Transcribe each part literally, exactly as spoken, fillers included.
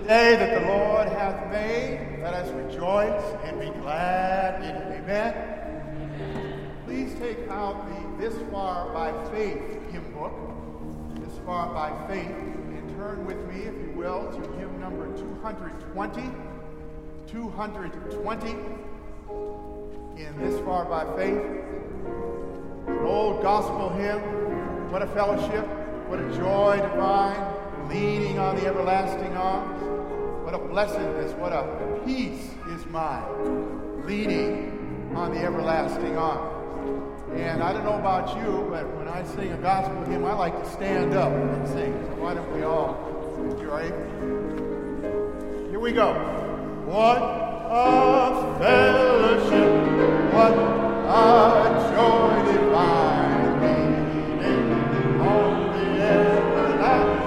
day that the Lord hath made. Let us rejoice and be glad in it. Amen? Amen. Please take out the This Far by Faith hymn book, This Far by Faith, and turn with me, if you will, to hymn number two hundred twenty. two hundred twenty in This Far by Faith. An old gospel hymn. What a fellowship. What a joy divine. Leaning on the everlasting arms. What a blessedness, what a peace is mine. Leaning on the everlasting arms. And I don't know about you, but when I sing a gospel hymn, I like to stand up and sing. So why don't we all enjoy? Here we go. What a fellowship, what a joy divine. Leaning on the everlasting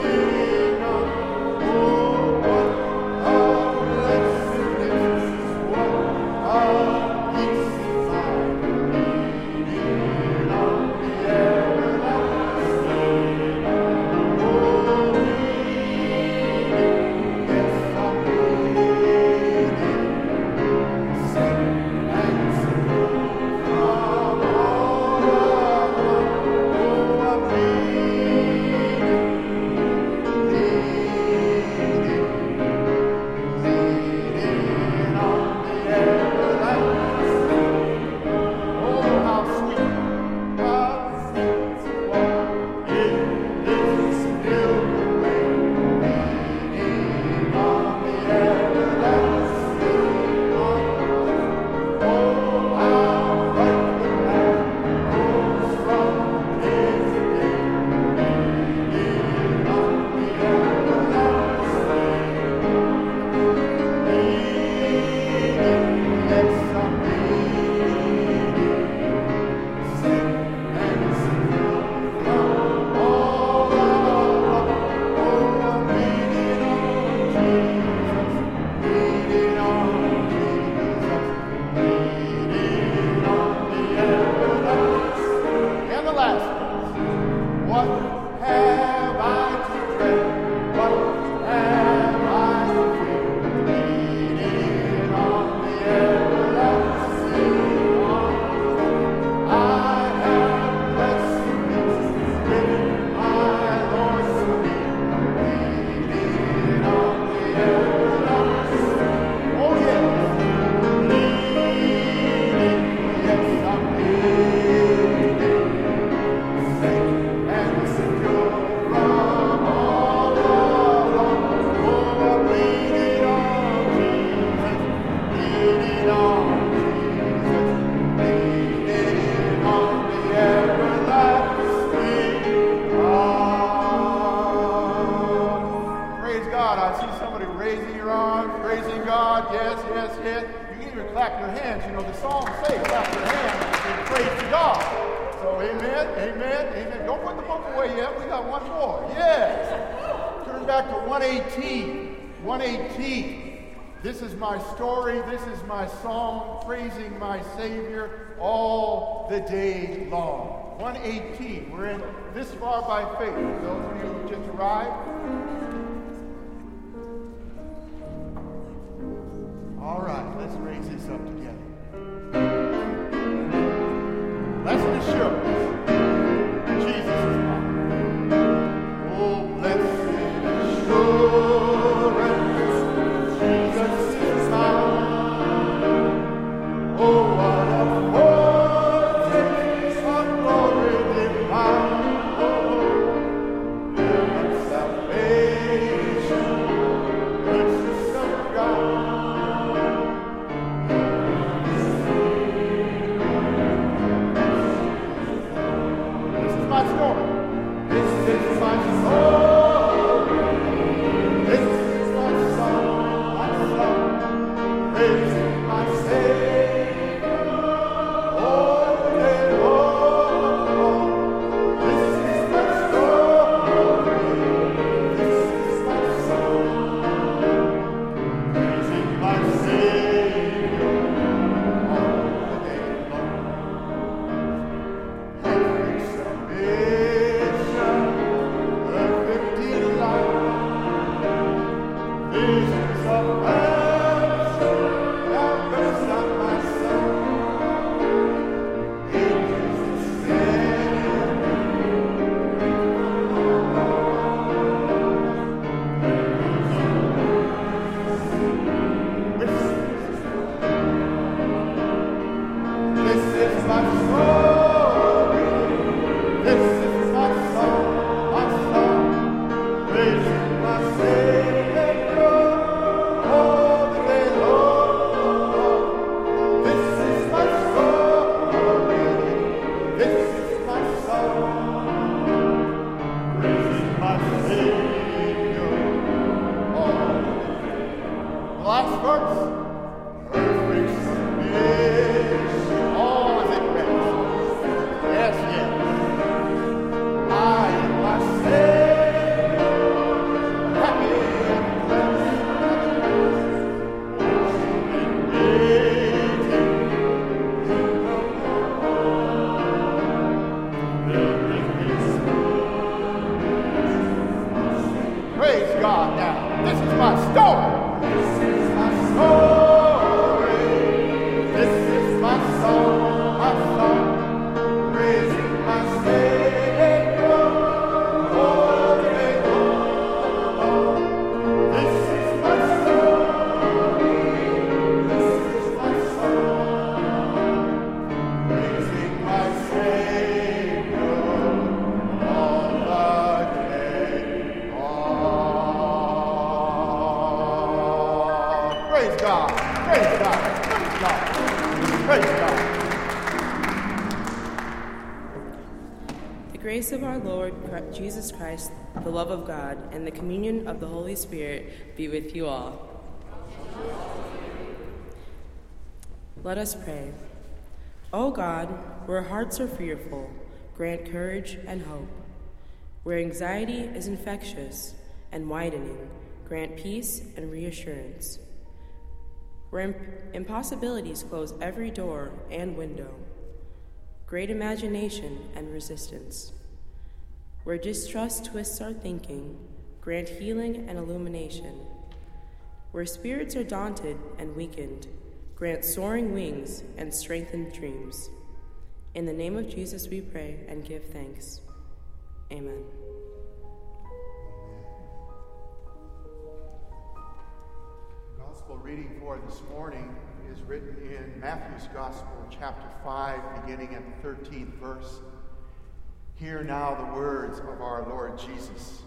This is my story, this is my song, praising my Savior all the day long. one eighteen, we're in This Far by Faith. For those of you who just arrived. All right, let's raise this up together. Blessed assurance, Jesus is mine. Oh, blessed assurance. Praise God. The grace of our Lord Jesus Christ, the love of God, and the communion of the Holy Spirit be with you all. Let us pray. O God, where hearts are fearful, grant courage and hope. Where anxiety is infectious and widening, grant peace and reassurance. Where imp- impossibilities close every door and window, great imagination and resistance. Where distrust twists our thinking, grant healing and illumination. Where spirits are daunted and weakened, grant soaring wings and strengthened dreams. In the name of Jesus we pray and give thanks. Amen. The gospel reading for this morning is written in Matthew's Gospel, chapter five, beginning at the thirteenth verse. Hear now the words of our Lord Jesus.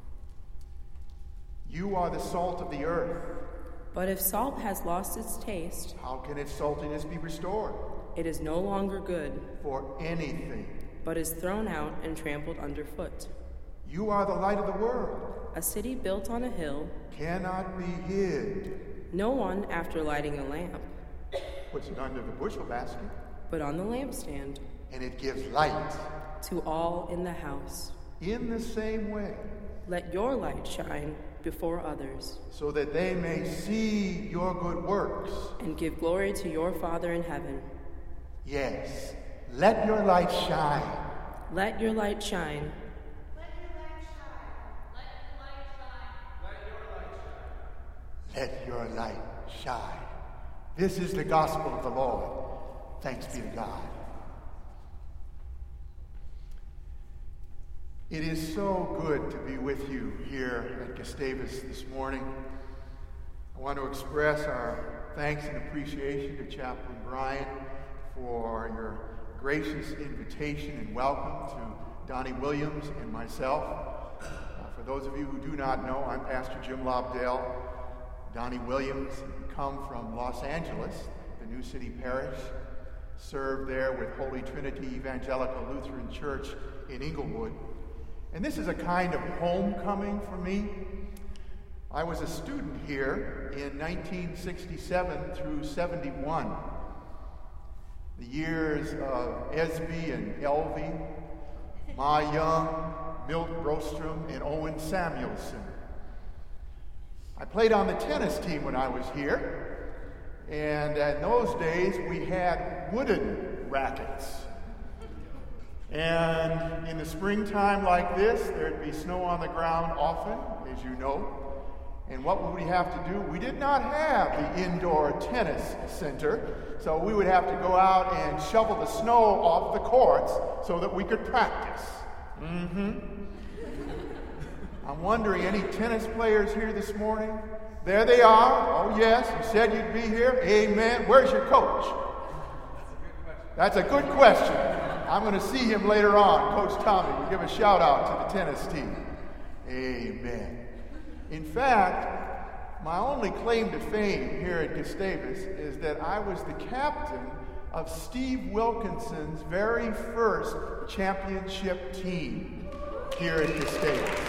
You are the salt of the earth. But if salt has lost its taste, how can its saltiness be restored? It is no longer good for anything, but is thrown out and trampled underfoot. You are the light of the world. A city built on a hill cannot be hid. No one, after lighting a lamp, puts it under the bushel basket, but on the lampstand, and it gives light to all in the house. In the same way, let your light shine before others, so that they may see your good works and give glory to your Father in heaven. Yes, let your light shine. Let your light shine. Let your light shine. Let your light shine. Let your light shine. Let your light shine. This is the gospel of the Lord. Thanks be to God. It is so good to be with you here at Gustavus this morning. I want to express our thanks and appreciation to Chaplain Brian for your gracious invitation and welcome to Donnie Williams and myself. Uh, for those of you who do not know, I'm Pastor Jim Lobdell. Donnie Williams come from Los Angeles, the New City Parish, served there with Holy Trinity Evangelical Lutheran Church in Inglewood. And this is a kind of homecoming for me. I was a student here in nineteen sixty-seven through seventy-one. The years of Esby and Elvie, Ma Young, Milt Brostrom, and Owen Samuelson. I played on the tennis team when I was here, and in those days we had wooden rackets. And in the springtime like this, there'd be snow on the ground often, as you know. And what would we have to do? We did not have the indoor tennis center, so we would have to go out and shovel the snow off the courts so that we could practice. Mm-hmm. I'm wondering, any tennis players here this morning? There they are. Oh, yes, you said you'd be here. Amen. Where's your coach? That's a good question. I'm going to see him later on. Coach Tommy, we'll give a shout out to the tennis team. Amen. In fact, my only claim to fame here at Gustavus is that I was the captain of Steve Wilkinson's very first championship team here at Gustavus.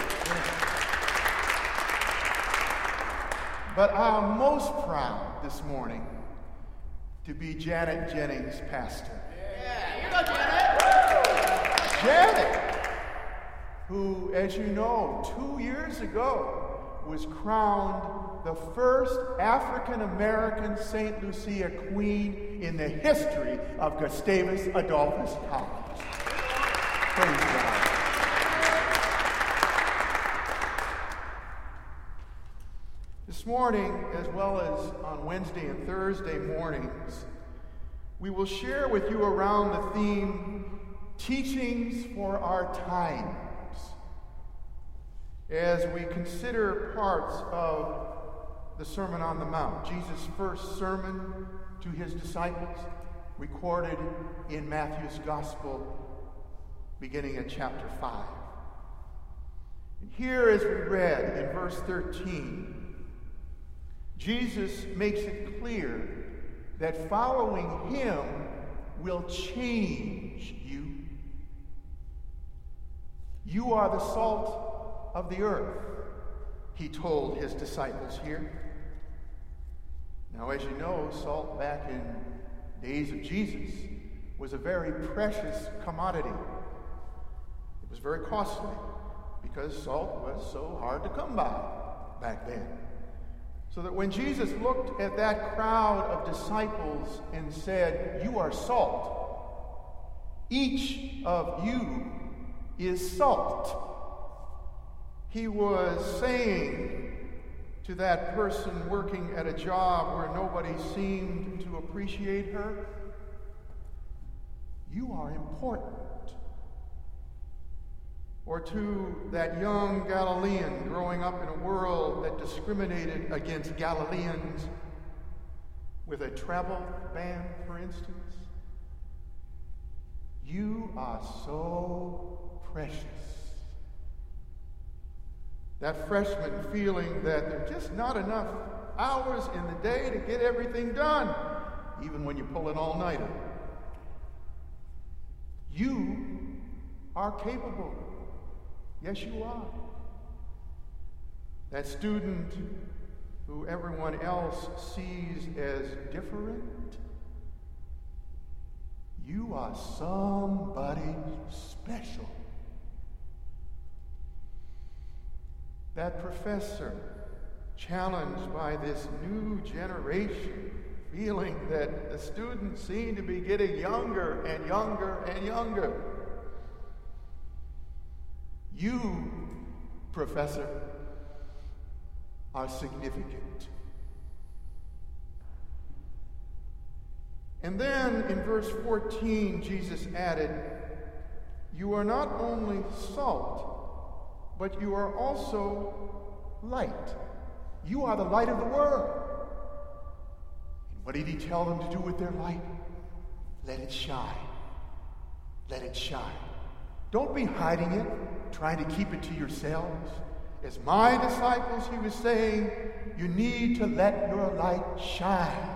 But I'm most proud this morning to be Janet Jennings' pastor. Yeah, you know Janet. Janet, who, as you know, two years ago was crowned the first African-American Saint Lucia Queen in the history of Gustavus Adolphus College. Praise God. This morning, as well as on Wednesday and Thursday mornings, we will share with you around the theme, Teachings for Our Times, as we consider parts of the Sermon on the Mount, Jesus' first sermon to his disciples, recorded in Matthew's Gospel, beginning at chapter five. And here, as we read in verse thirteen, Jesus makes it clear that following him will change you. You are the salt of the earth, he told his disciples here. Now, as you know, salt back in days of Jesus was a very precious commodity. It was very costly because salt was so hard to come by back then. So that when Jesus looked at that crowd of disciples and said, "You are salt. Each of you is salt," he was saying to that person working at a job where nobody seemed to appreciate her, "You are important." Or to that young Galilean growing up in a world that discriminated against Galileans with a travel ban, for instance, "You are so precious." That freshman feeling that there's just not enough hours in the day to get everything done, even when you pull an all-nighter. You are capable. Yes, you are. That student who everyone else sees as different, you are somebody special. That professor, challenged by this new generation, feeling that the students seem to be getting younger and younger and younger. You, professor, are significant. And then in verse fourteen, Jesus added, "You are not only salt, but you are also light. You are the light of the world." And what did he tell them to do with their light? Let it shine. Let it shine. Don't be hiding it, trying to keep it to yourselves. As my disciples, he was saying, you need to let your light shine.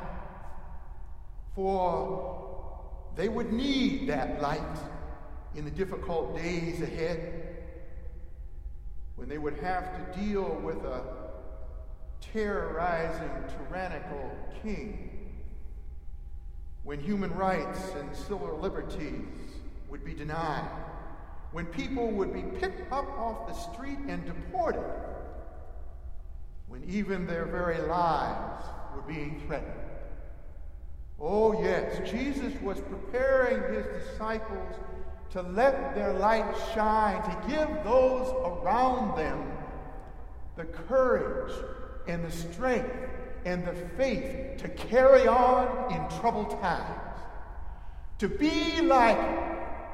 For they would need that light in the difficult days ahead, when they would have to deal with a terrorizing, tyrannical king, when human rights and civil liberties would be denied, when people would be picked up off the street and deported, when even their very lives were being threatened. Oh yes, Jesus was preparing his disciples to let their light shine, to give those around them the courage and the strength and the faith to carry on in troubled times, to be like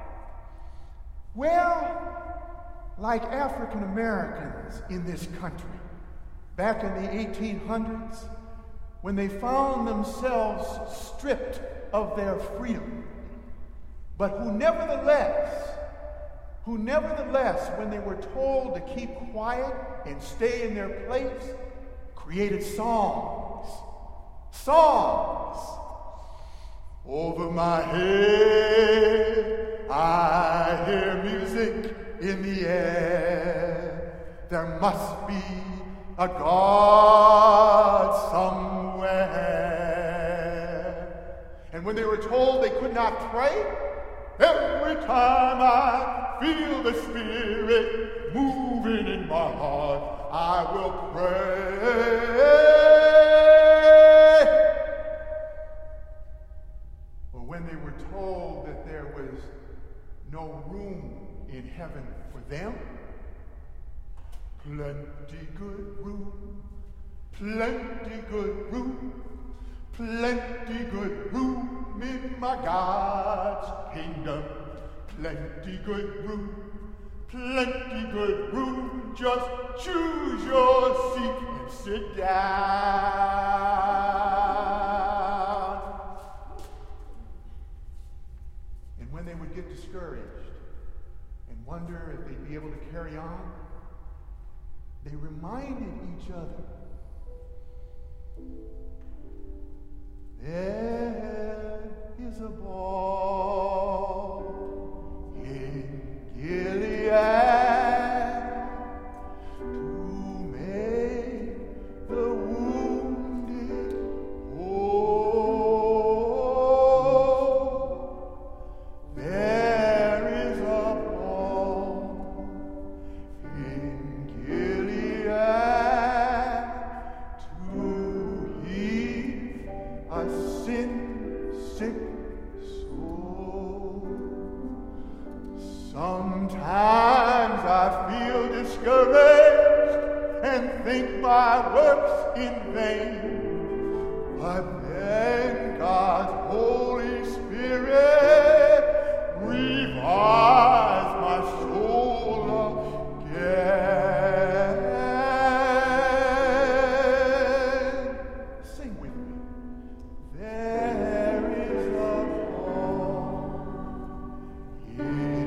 Well, like African Americans in this country, back in the eighteen hundreds, when they found themselves stripped of their freedom, but who nevertheless, who nevertheless, when they were told to keep quiet and stay in their place, created songs. Songs. Over my head, I hear music in the air. There must be a God somewhere. And when they were told they could not pray, every time I feel the Spirit moving in my heart, I will pray. Or when they were told that there was no room in heaven for them, plenty good room, plenty good room, plenty good room in my God's kingdom. Plenty good room, plenty good room, just choose your seat and sit down. And when they would get discouraged and wonder if they'd be able to carry on, they reminded each other There is a balm in Gilead to make the wounded whole. There is a balm in Gilead to heal a sin-sick soul. Sometimes I feel discouraged and think my work's in vain, but then God's Holy Spirit revives my soul again. Sing with me. There is a balm in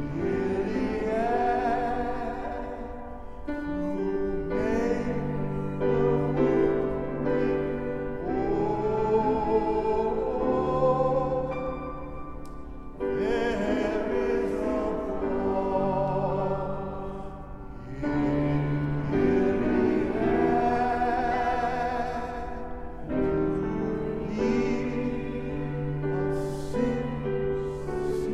Gilead to make the wounded whole. There is a balm in Gilead to heal a sin-sick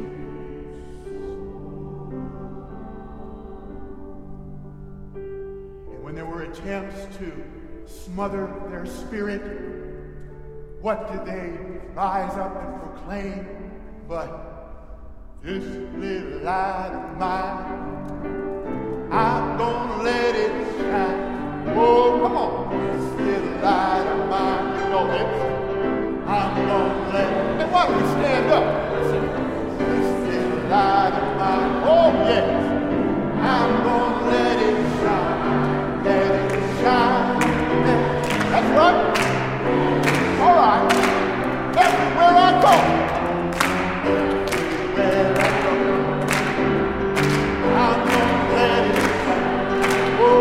soul. And when there were attempts to smother their spirit, what did they rise up and proclaim? But this little light of mine, I'm gonna let it shine. Oh, come on. This little light of mine, you know this. I'm gonna let it. And why don't we stand up? This little light of mine, oh yes. I'm gonna let it shine. Let it shine. That's right. All right. Everywhere I go. Everywhere I go. I'm gonna let it shine. Oh.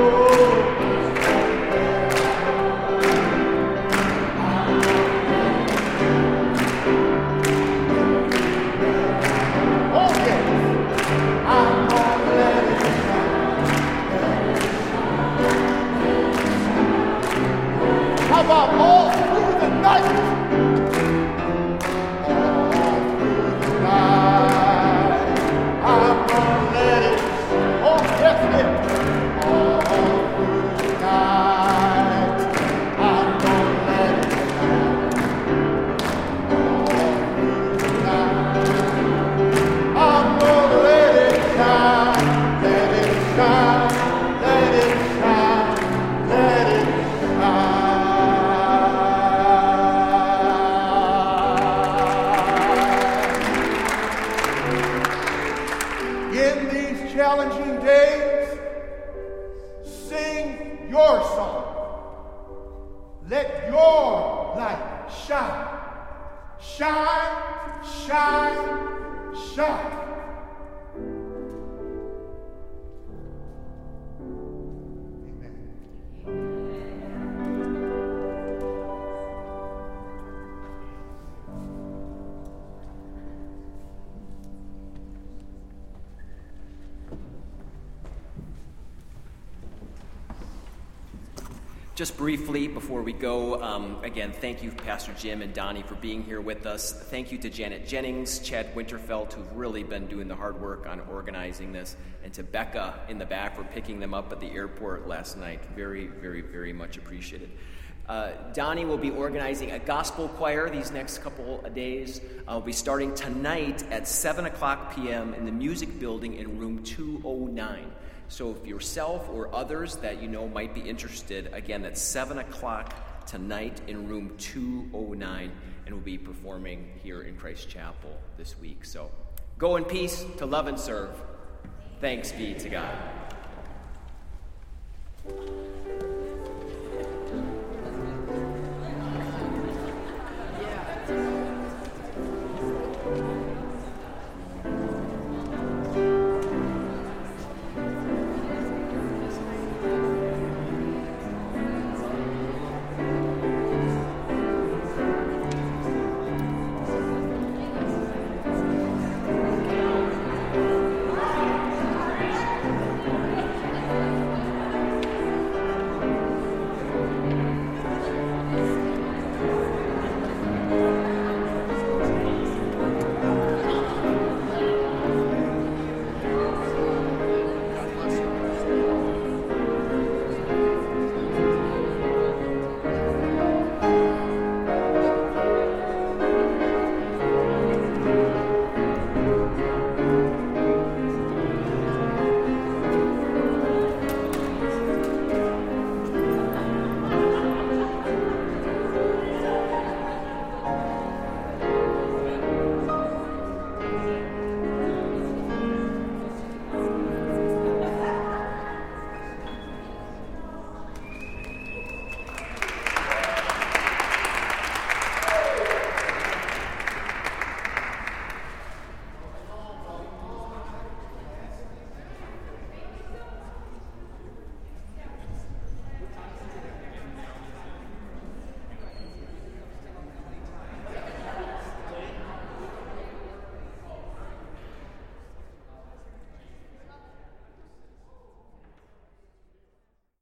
Oh, yes. I'm gonna let it shine. How about all through the night? All through the night. I'm gonna let it shine. Oh, yes, yes. All through the night. I'm gonna let it shine. All through the night. I'm gonna let it shine. Let it shine. Let it shine. Let it shine. In these challenging days, sing your song. Let your light shine. Shine, shine, shine. Amen. Just briefly before we go, um, again, thank you, Pastor Jim and Donnie, for being here with us. Thank you to Janet Jennings, Chad Winterfeld, who've really been doing the hard work on organizing this, and to Becca in the back for picking them up at the airport last night. Very, very, very much appreciated. Uh, Donnie will be organizing a gospel choir these next couple of days. Uh, we'll be starting tonight at seven o'clock p.m. in the music building in room two oh nine. So if yourself or others that you know might be interested, again, that's seven o'clock tonight in room two oh nine, and we'll be performing here in Christ Chapel this week. So go in peace to love and serve. Thanks be to God.